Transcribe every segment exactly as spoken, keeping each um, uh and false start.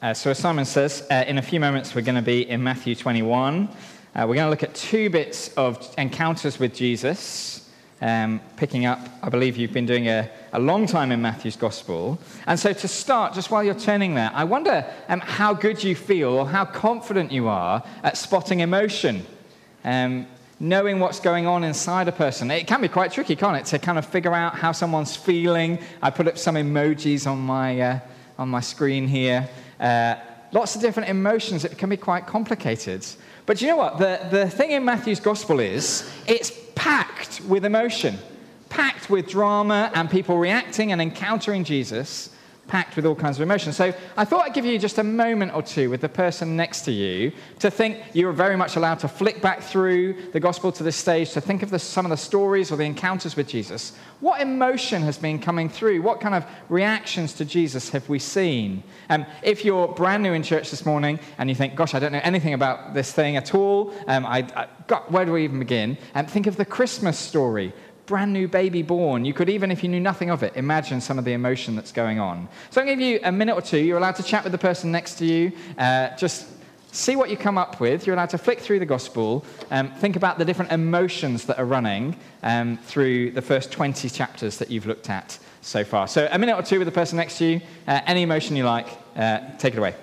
Uh, so as Simon says, uh, in a few moments we're going to be in Matthew twenty-one. Uh, we're going to look at two bits of encounters with Jesus, um, picking up, I believe you've been doing a, a long time in Matthew's Gospel. And so to start, just while you're turning there, I wonder um, how good you feel or how confident you are at spotting emotion, um, knowing what's going on inside a person. It can be quite tricky, can't it, to kind of figure out how someone's feeling. I put up some emojis on my, uh, on my screen here. Uh, lots of different emotions. It can be quite complicated. But you know what? The, the thing in Matthew's Gospel is it's packed with emotion, packed with drama and people reacting and encountering Jesus, packed with all kinds of emotion. So I thought I'd give you just a moment or two with the person next to you to think. You're very much allowed to flick back through the Gospel to this stage to think of the, some of the stories or the encounters with Jesus. What emotion has been coming through? What kind of reactions to Jesus have we seen? Um, if you're brand new in church this morning and you think, gosh, I don't know anything about this thing at all, um, I, I, God, where do we even begin? And think of the Christmas story. Brand new baby born. You could, even if you knew nothing of it, imagine some of the emotion that's going on. So I'm going to give you a minute or two. You're allowed to chat with the person next to you. Uh, just see what you come up with. You're allowed to flick through the Gospel. Um, think about the different emotions that are running um, through the first twenty chapters that you've looked at so far. So a minute or two with the person next to you. Uh, any emotion you like, uh, take it away.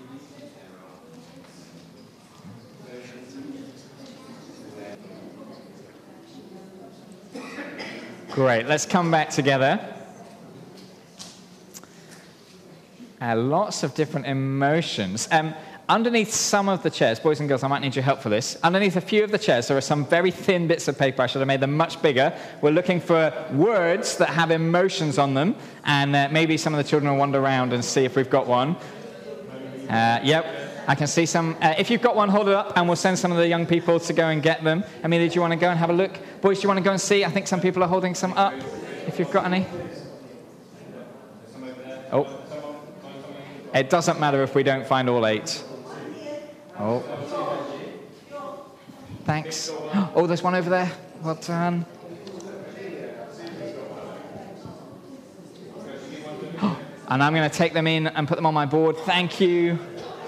Great, let's come back together. Uh, lots of different emotions. Um, underneath some of the chairs, boys and girls, I might need your help for this. Underneath a few of the chairs, there are some very thin bits of paper. I should have made them much bigger. We're looking for words that have emotions on them, and uh, maybe some of the children will wander around and see if we've got one. Uh, yep. I can see some. Uh, if you've got one, hold it up, and we'll send some of the young people to go and get them. Amelia, do you want to go and have a look? Boys, do you want to go and see? I think some people are holding some up, if you've got any. Oh. It doesn't matter if we don't find all eight. Oh. Thanks. Oh, there's one over there. Well done. And I'm going to take them in and put them on my board. Thank you.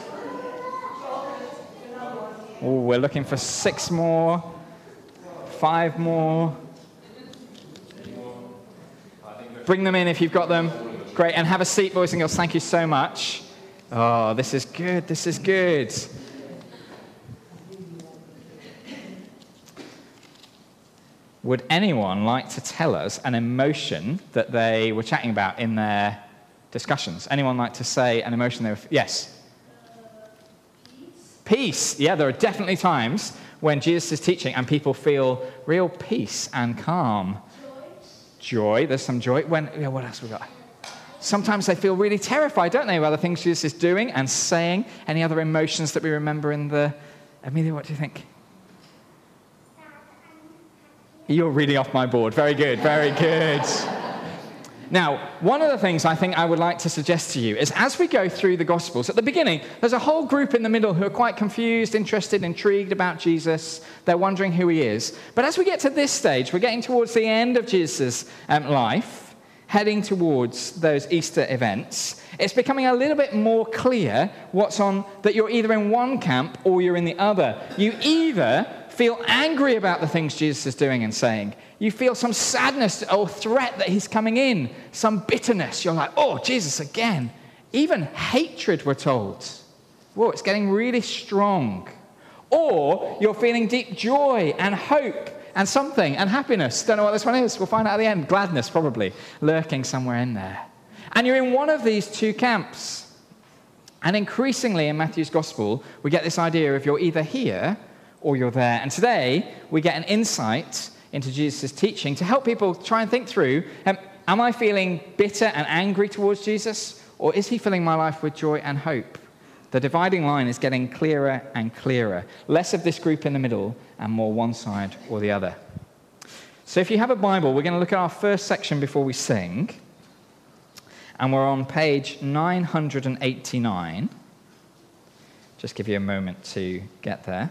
Oh, we're looking for six more, five more. Bring them in if you've got them. Great, and have a seat, boys and girls. Thank you so much. Oh, this is good, this is good. Would anyone like to tell us an emotion that they were chatting about in their discussions? Anyone like to say an emotion they were... Yes? Peace. Yeah, there are definitely times when Jesus is teaching and people feel real peace and calm. Joy. Joy. There's some joy. When, yeah, what else we got? Sometimes they feel really terrified, don't they, about the things Jesus is doing and saying. Any other emotions that we remember in the... Amelia, what do you think? You're reading off my board. Very good, very good. Now, one of the things I think I would like to suggest to you is as we go through the Gospels, at the beginning, there's a whole group in the middle who are quite confused, interested, intrigued about Jesus. They're wondering who he is. But as we get to this stage, we're getting towards the end of Jesus' um, life, heading towards those Easter events. It's becoming a little bit more clear what's on, that you're either in one camp or you're in the other. You either feel angry about the things Jesus is doing and saying. You feel some sadness or threat that he's coming in, some bitterness. You're like, oh, Jesus again. Even hatred, we're told. Whoa, it's getting really strong. Or you're feeling deep joy and hope and something and happiness. Don't know what this one is. We'll find out at the end. Gladness, probably, lurking somewhere in there. And you're in one of these two camps. And increasingly in Matthew's Gospel, we get this idea of you're either here or you're there. And today, we get an insight into Jesus' teaching to help people try and think through, um, am I feeling bitter and angry towards Jesus, or is he filling my life with joy and hope? The dividing line is getting clearer and clearer. Less of this group in the middle and more one side or the other. So if you have a Bible, we're going to look at our first section before we sing. And we're on page nine hundred eighty-nine. Just give you a moment to get there.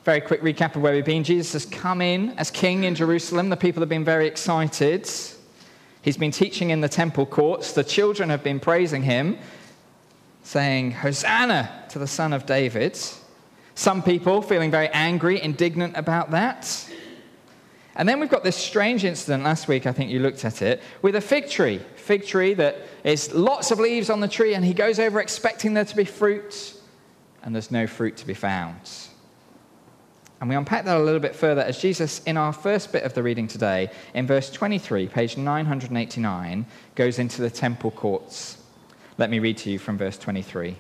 very quick recap of where we've been. Jesus has come in as king in Jerusalem. The people have been very excited. He's been teaching in the temple courts. The children have been praising him, saying, Hosanna to the Son of David. Some people feeling very angry, indignant about that. And then we've got this strange incident last week, I think you looked at it, with a fig tree. Fig tree that is lots of leaves on the tree, and he goes over expecting there to be fruit, and there's no fruit to be found. And we unpack that a little bit further as Jesus, in our first bit of the reading today, in verse twenty-three, page nine hundred eighty-nine, goes into the temple courts. Let me read to you from verse twenty-three.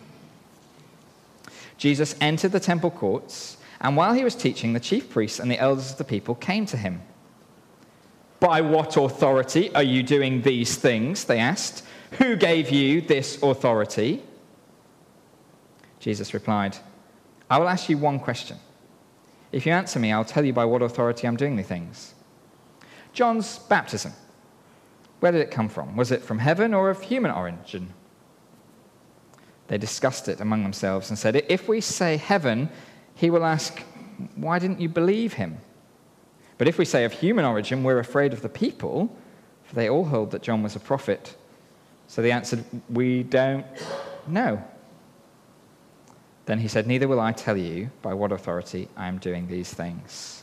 Jesus entered the temple courts, and while he was teaching, the chief priests and the elders of the people came to him. By what authority are you doing these things? They asked. Who gave you this authority? Jesus replied, I will ask you one question. If you answer me, I'll tell you by what authority I'm doing these things. John's baptism, where did it come from? Was it from heaven or of human origin? They discussed it among themselves and said, if we say heaven, he will ask, why didn't you believe him? But if we say of human origin, we're afraid of the people, for they all hold that John was a prophet. So they answered, we don't know. Then he said, neither will I tell you by what authority I am doing these things.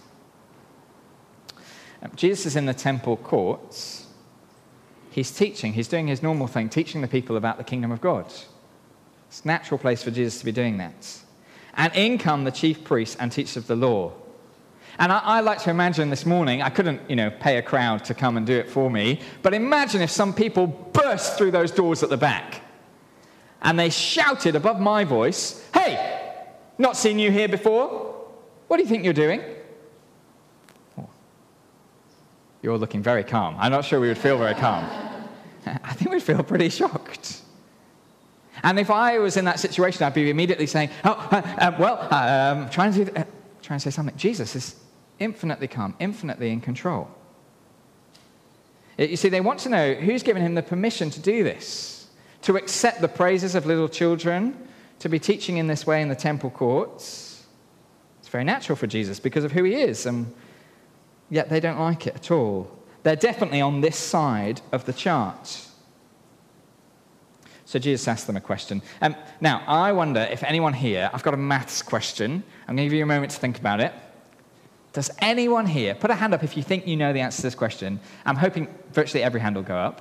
Jesus is in the temple courts. He's teaching. He's doing his normal thing, teaching the people about the kingdom of God. It's a natural place for Jesus to be doing that. And in come the chief priests and teachers of the law. And I, I like to imagine this morning, I couldn't, you know, pay a crowd to come and do it for me, but imagine if some people burst through those doors at the back and they shouted above my voice, hey, not seen you here before. What do you think you're doing? Oh, you're looking very calm. I'm not sure we would feel very calm. I think we'd feel pretty shocked. And if I was in that situation, I'd be immediately saying, oh, uh, uh, well, uh, um, trying to, uh, trying to say something. Jesus is infinitely calm, infinitely in control. You see, they want to know who's given him the permission to do this, to accept the praises of little children, to be teaching in this way in the temple courts. It's very natural for Jesus because of who he is, and yet they don't like it at all. They're definitely on this side of the chart. So Jesus asked them a question. Um, now, I wonder if anyone here, I've got a maths question. I'm going to give you a moment to think about it. Does anyone here, put a hand up if you think you know the answer to this question. I'm hoping virtually every hand will go up.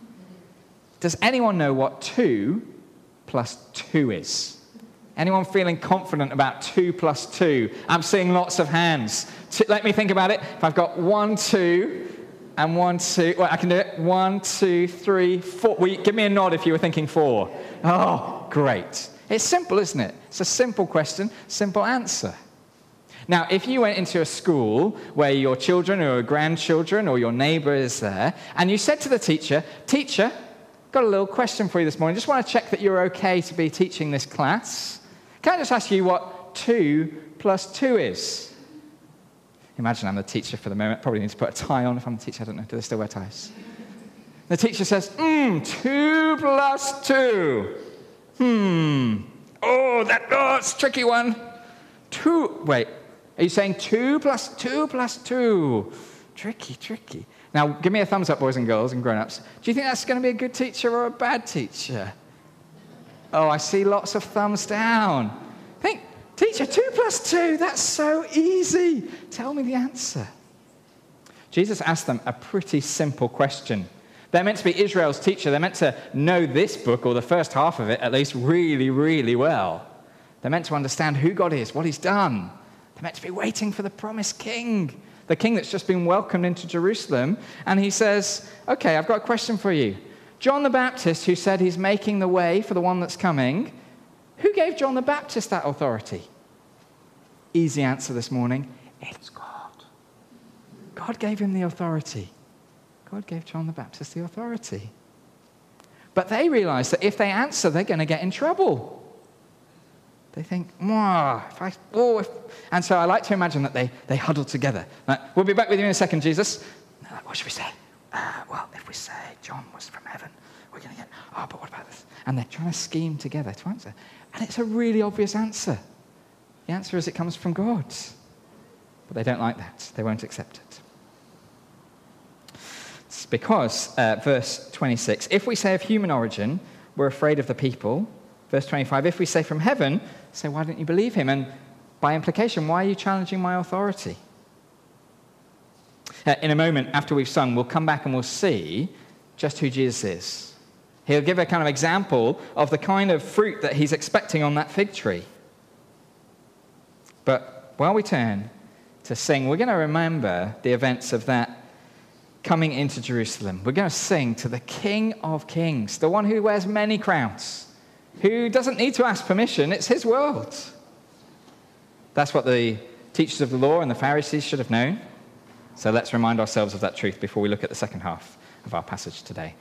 Does anyone know what two plus two is? Anyone feeling confident about two plus two? I'm seeing lots of hands. Two, let me think about it. If I've got one, two... And one, two, well, I can do it. One, two, three, four. Well, give me a nod if you were thinking four. Oh, great. It's simple, isn't it? It's a simple question, simple answer. Now, if you went into a school where your children or your grandchildren or your neighbor is there, and you said to the teacher, teacher, got a little question for you this morning. Just want to check that you're okay to be teaching this class. Can I just ask you what two plus two is? Imagine I'm the teacher for the moment. Probably need to put a tie on if I'm the teacher. I don't know. Do they still wear ties? The teacher says, hmm, two plus two. Hmm. Oh, that, oh, it's a tricky one. Two, wait. Are you saying two plus two plus two? Tricky, tricky. Now, give me a thumbs up, boys and girls and grown-ups. Do you think that's going to be a good teacher or a bad teacher? Oh, I see lots of thumbs down. Think. Teacher, two plus two, that's so easy. Tell me the answer. Jesus asked them a pretty simple question. They're meant to be Israel's teacher. They're meant to know this book, or the first half of it at least, really, really well. They're meant to understand who God is, what he's done. They're meant to be waiting for the promised king, the king that's just been welcomed into Jerusalem. And he says, okay, I've got a question for you. John the Baptist, who said he's making the way for the one that's coming, who gave John the Baptist that authority? Easy answer this morning. It's God. God gave him the authority. God gave John the Baptist the authority. But they realize that if they answer, they're going to get in trouble. They think, oh, if I, oh, if... And so I like to imagine that they, they huddle together. Like, we'll be back with you in a second, Jesus. What should we say? Uh, well, if we say John was from heaven, we're going to get, oh, but what about this? And they're trying to scheme together to answer. And it's a really obvious answer. The answer is it comes from God. But they don't like that. They won't accept it. It's because, uh, verse twenty-six, if we say of human origin, we're afraid of the people. Verse twenty-five, if we say from heaven, say, why don't you believe him? And by implication, why are you challenging my authority? Uh, in a moment, after we've sung, we'll come back and we'll see just who Jesus is. He'll give a kind of example of the kind of fruit that he's expecting on that fig tree. But while we turn to sing, we're going to remember the events of that coming into Jerusalem. We're going to sing to the King of Kings, the one who wears many crowns, who doesn't need to ask permission. It's his world. That's what the teachers of the law and the Pharisees should have known. So let's remind ourselves of that truth before we look at the second half of our passage today.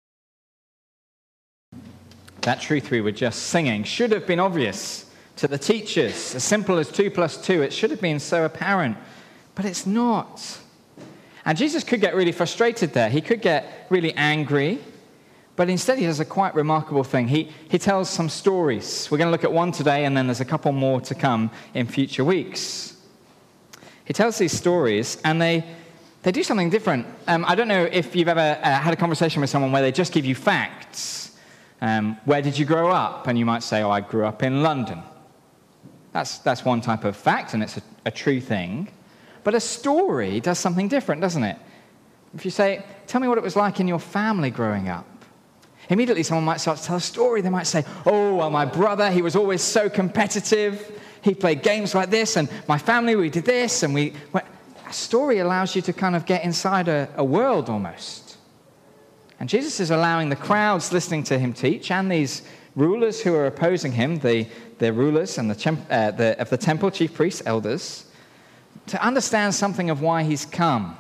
That truth we were just singing should have been obvious to the teachers. As simple as two plus two, it should have been so apparent. But it's not. And Jesus could get really frustrated there. He could get really angry. But instead, he does a quite remarkable thing. He, he tells some stories. We're going to look at one today, and then there's a couple more to come in future weeks. He tells these stories, and they, they do something different. Um, I don't know if you've ever uh, had a conversation with someone where they just give you facts. Um, where did you grow up? And you might say, oh, I grew up in London. That's, that's one type of fact, and it's a, a true thing. But a story does something different, doesn't it? If you say, tell me what it was like in your family growing up. Immediately someone might start to tell a story. They might say, oh, well, my brother, he was always so competitive. He played games like this, and my family, we did this, and we... Well, a story allows you to kind of get inside a, a world almost. And Jesus is allowing the crowds listening to him teach and these rulers who are opposing him, the, the rulers and the, uh, the of the temple, chief priests, elders, to understand something of why he's come.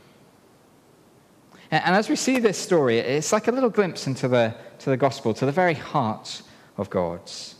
And, and as we see this story, it's like a little glimpse into the, to the gospel, to the very heart of God's.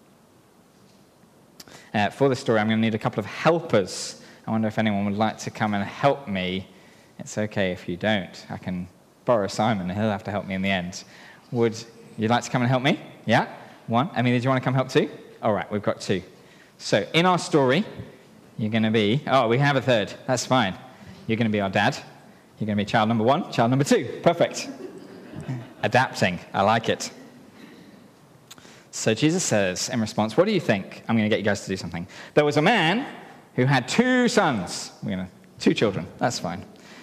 Uh, for this story, I'm going to need a couple of helpers. I wonder if anyone would like to come and help me. It's okay if you don't. I can borrow Simon, and he'll have to help me in the end. Would you like to come and help me? Yeah? One? Emily, do you want to come help too? All right, we've got two. So, in our story, you're going to be... Oh, we have a third. That's fine. You're going to be our dad. You're going to be child number one, child number two. Perfect. Adapting. I like it. So Jesus says, in response, what do you think? I'm going to get you guys to do something. There was a man who had two sons. We're going to... Two children. That's fine.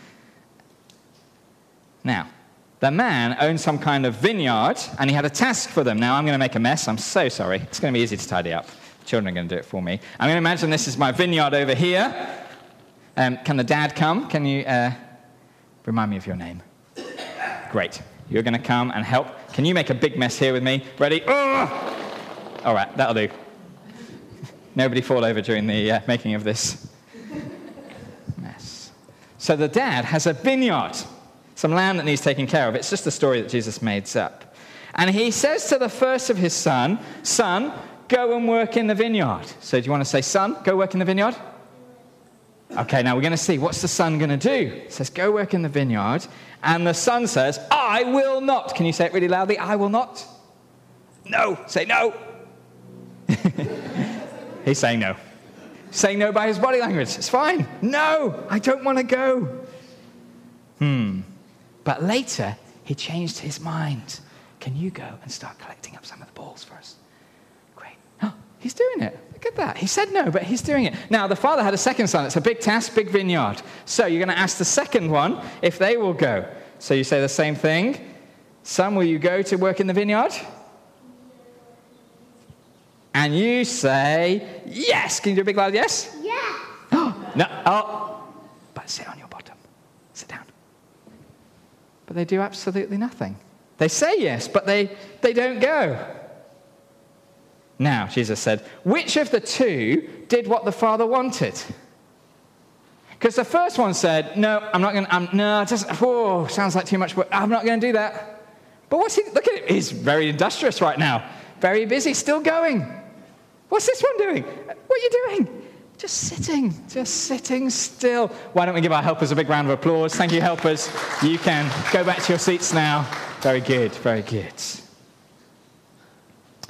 Now, the man owned some kind of vineyard, and he had a task for them. Now, I'm going to make a mess. I'm so sorry. It's going to be easy to tidy up. The children are going to do it for me. I'm going to imagine this is my vineyard over here. Um, can the dad come? Can you uh, remind me of your name? Great. You're going to come and help. Can you make a big mess here with me? Ready? Oh! All right, that'll do. Nobody fall over during the uh, making of this mess. So the dad has a vineyard. Some land that needs taking care of. It's just a story that Jesus made up. And he says to the first of his son, son, go and work in the vineyard. So do you want to say, son, go work in the vineyard? Okay, now we're going to see. What's the son going to do? He says, go work in the vineyard. And the son says, I will not. Can you say it really loudly? I will not. No. Say no. He's saying no. Saying no by his body language. It's fine. No, I don't want to go. Hmm. But later, he changed his mind. Can you go and start collecting up some of the balls for us? Great. Oh, he's doing it. Look at that. He said no, but he's doing it. Now, the father had a second son. It's a big task, big vineyard. So you're going to ask the second one if they will go. So you say the same thing. Son, will you go to work in the vineyard? And you say, yes. Can you do a big loud yes? Yeah. Oh, no. Oh. But sit on your bottom. Sit down. But they do absolutely nothing. They say yes, but they, they don't go. Now, Jesus said, which of the two did what the father wanted? Because the first one said, no, I'm not going to, no, it doesn't, oh, sounds like too much, but I'm not going to do that. But what's he, look at him, he's very industrious right now. Very busy, still going. What's this one doing? What are you doing? Just sitting, just sitting still. Why don't we give our helpers a big round of applause? Thank you, helpers. You can go back to your seats now. Very good, very good.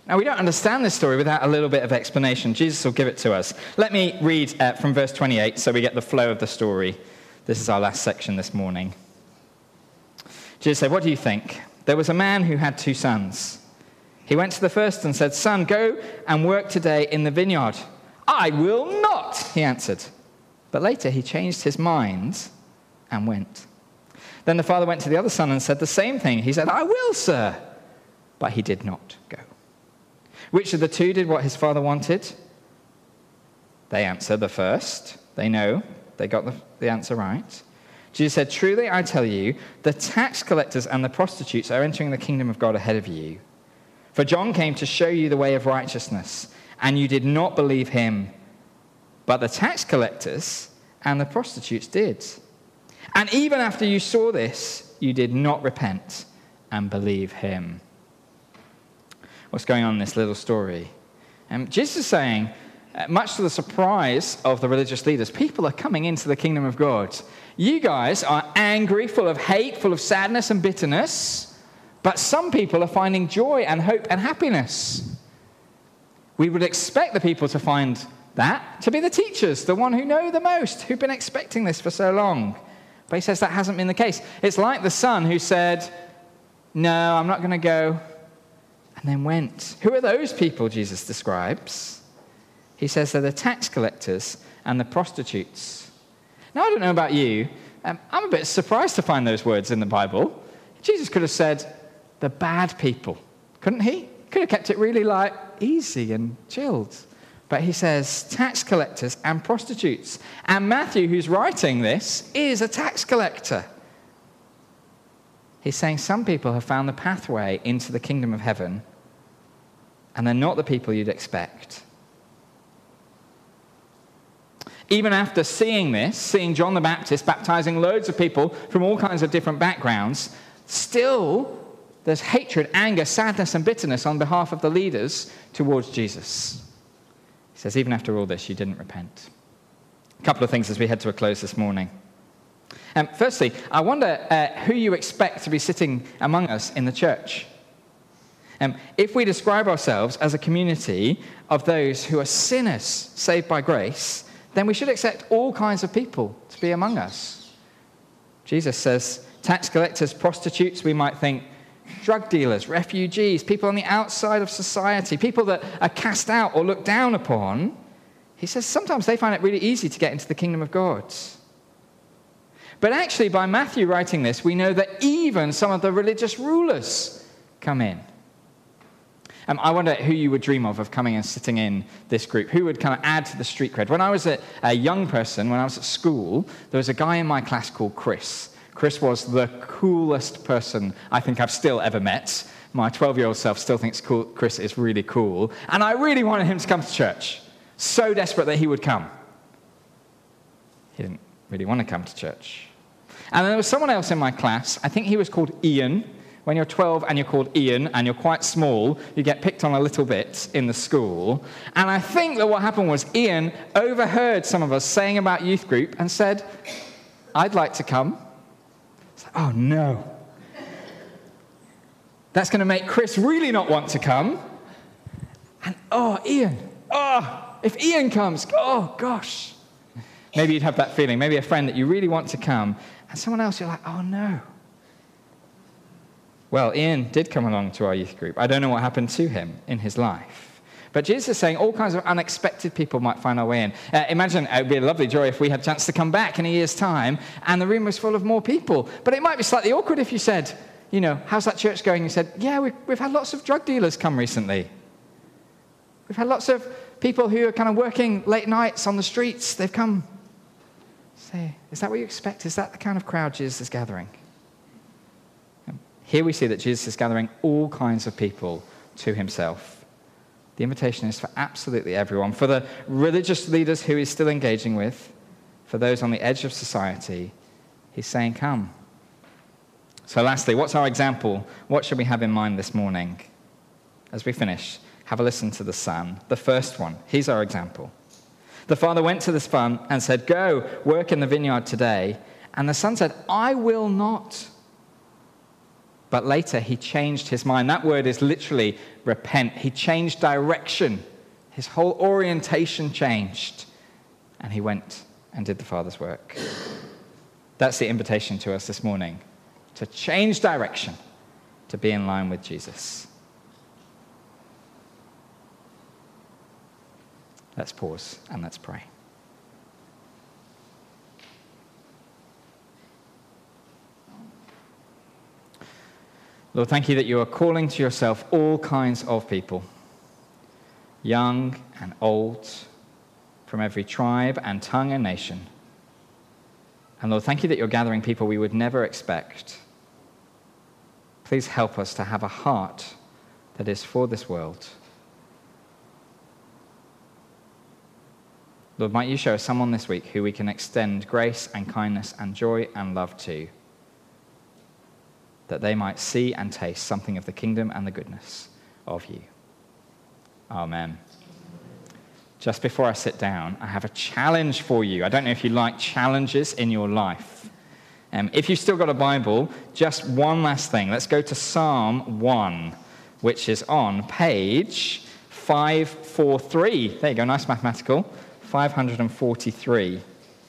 Now, we don't understand this story without a little bit of explanation. Jesus will give it to us. Let me read uh, from verse twenty-eight so we get the flow of the story. This is our last section this morning. Jesus said, "What do you think? There was a man who had two sons. He went to the first and said, 'Son, go and work today in the vineyard.' 'I will not,' he answered. But later he changed his mind and went. Then the father went to the other son and said the same thing. He said, 'I will, sir.' But he did not go. Which of the two did what his father wanted?" They answer, "The first." They know. They got the, the answer right. Jesus said, "Truly I tell you, the tax collectors and the prostitutes are entering the kingdom of God ahead of you. For John came to show you the way of righteousness, and you did not believe him. But the tax collectors and the prostitutes did. And even after you saw this, you did not repent and believe him." What's going on in this little story? Um, Jesus is saying, uh, much to the surprise of the religious leaders, people are coming into the kingdom of God. You guys are angry, full of hate, full of sadness and bitterness, but some people are finding joy and hope and happiness. We would expect the people to find that to be the teachers, the one who know the most, who've been expecting this for so long. But he says that hasn't been the case. It's like the son who said, "No, I'm not going to go," and then went. Who are those people Jesus describes? He says they're the tax collectors and the prostitutes. Now, I don't know about you. Um, I'm a bit surprised to find those words in the Bible. Jesus could have said the bad people, couldn't he? Could have kept it really like easy and chilled. But he says tax collectors and prostitutes. And Matthew, who's writing this, is a tax collector. He's saying some people have found the pathway into the kingdom of heaven, and they're not the people you'd expect. Even after seeing this, seeing John the Baptist baptizing loads of people from all kinds of different backgrounds, still there's hatred, anger, sadness, and bitterness on behalf of the leaders towards Jesus. He says, even after all this, you didn't repent. A couple of things as we head to a close this morning. Um, firstly, I wonder uh, who you expect to be sitting among us in the church. Um, if we describe ourselves as a community of those who are sinners saved by grace, then we should expect all kinds of people to be among us. Jesus says tax collectors, prostitutes, we might think drug dealers, refugees, people on the outside of society, people that are cast out or looked down upon. He says sometimes they find it really easy to get into the kingdom of God. But actually, by Matthew writing this, we know that even some of the religious rulers come in. Um, I wonder who you would dream of of coming and sitting in this group. Who would kind of add to the street cred? When I was a, a young person, when I was at school, there was a guy in my class called Chris. Chris was the coolest person I think I've still ever met. My twelve-year-old self still thinks cool, Chris is really cool. And I really wanted him to come to church. So desperate that he would come. He didn't really want to come to church. And then there was someone else in my class. I think he was called Ian. When you're twelve and you're called Ian and you're quite small, you get picked on a little bit in the school. And I think that what happened was Ian overheard some of us saying about youth group and said, "I'd like to come." It's like, oh no. That's going to make Chris really not want to come. And oh, Ian, oh, if Ian comes, oh gosh. Maybe you'd have that feeling. Maybe a friend that you really want to come, and someone else you're like, oh no. Well, Ian did come along to our youth group. I don't know what happened to him in his life. But Jesus is saying all kinds of unexpected people might find our way in. Uh, imagine it would be a lovely joy if we had a chance to come back in a year's time and the room was full of more people. But it might be slightly awkward if you said, you know, how's that church going? You said, yeah, we've, we've had lots of drug dealers come recently. We've had lots of people who are kind of working late nights on the streets. They've come. Say, is that what you expect? Is that the kind of crowd Jesus is gathering? Here we see that Jesus is gathering all kinds of people to himself. The invitation is for absolutely everyone. For the religious leaders who he's still engaging with, for those on the edge of society, he's saying, come. So lastly, what's our example? What should we have in mind this morning? As we finish, have a listen to the son, the first one. He's our example. The father went to the son and said, go, work in the vineyard today. And the son said, I will not. But later he changed his mind. That word is literally repent. He changed direction. His whole orientation changed. And he went and did the Father's work. That's the invitation to us this morning. To change direction. To be in line with Jesus. Let's pause and let's pray. Lord, thank you that you are calling to yourself all kinds of people, young and old, from every tribe and tongue and nation. And Lord, thank you that you're gathering people we would never expect. Please help us to have a heart that is for this world. Lord, might you show us someone this week who we can extend grace and kindness and joy and love to, that they might see and taste something of the kingdom and the goodness of you. Amen. Just before I sit down, I have a challenge for you. I don't know if you like challenges in your life. Um, if you've still got a Bible, just one last thing. Let's go to Psalm one, which is on page five forty-three. There you go, nice mathematical. five forty-three.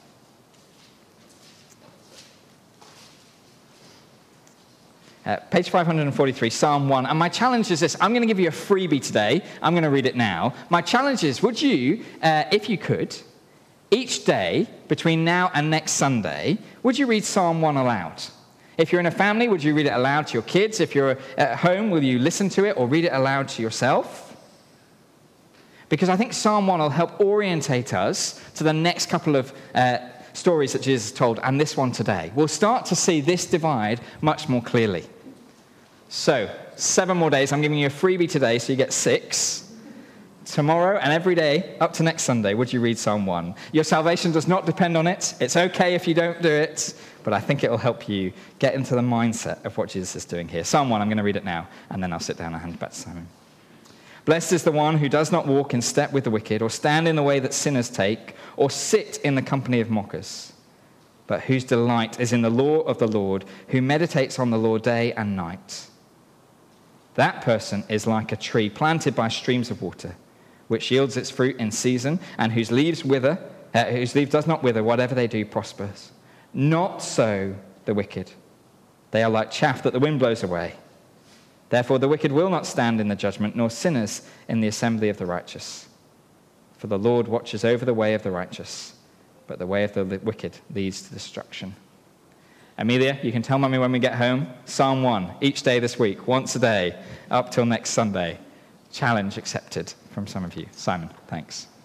Uh, page five forty-three, Psalm one. And my challenge is this. I'm going to give you a freebie today. I'm going to read it now. My challenge is, would you, uh, if you could, each day between now and next Sunday, would you read Psalm one aloud? If you're in a family, would you read it aloud to your kids? If you're at home, will you listen to it or read it aloud to yourself? Because I think Psalm one will help orientate us to the next couple of uh, stories that Jesus told, and this one today. We'll start to see this divide much more clearly. So, seven more days. I'm giving you a freebie today, so you get six. Tomorrow and every day, up to next Sunday, would you read Psalm one? Your salvation does not depend on it. It's okay if you don't do it, but I think it will help you get into the mindset of what Jesus is doing here. Psalm one, I'm going to read it now, and then I'll sit down and hand it back to Simon. Blessed is the one who does not walk in step with the wicked, or stand in the way that sinners take, or sit in the company of mockers, but whose delight is in the law of the Lord, who meditates on the law day and night. That person is like a tree planted by streams of water, which yields its fruit in season, and whose leaves wither, uh, whose leaf does not wither. Whatever they do prospers. Not so the wicked. They are like chaff that the wind blows away. Therefore the wicked will not stand in the judgment, nor sinners in the assembly of the righteous. For the Lord watches over the way of the righteous, but the way of the wicked leads to destruction. Amelia, you can tell Mummy when we get home. Psalm one, each day this week, once a day, up till next Sunday. Challenge accepted from some of you. Simon, thanks.